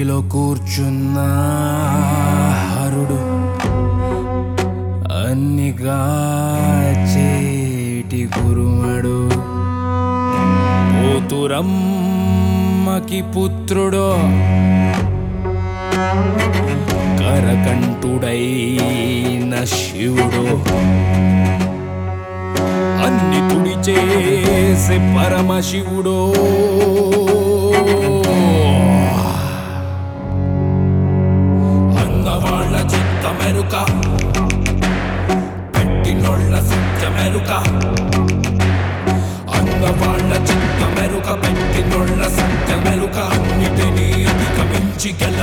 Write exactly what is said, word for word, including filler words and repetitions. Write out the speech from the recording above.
ఇంటిలో కూర్చున్న హరుడు అన్నిగా చేటి గురుమడు పోతురమ్మకి పుత్రుడో కరకంఠుడైన శివుడు అన్ని తుడి చేసే పరమశివుడో అన్నవాళ్ళ చిత్తమెరుక పెట్టినోళ్ళ సత్యమెరుక అన్నవాళ్ళ చిత్తమెరుక పెట్టినోళ్ళ సత్యమెరుక అన్నిటినీ అధిగమించి గెల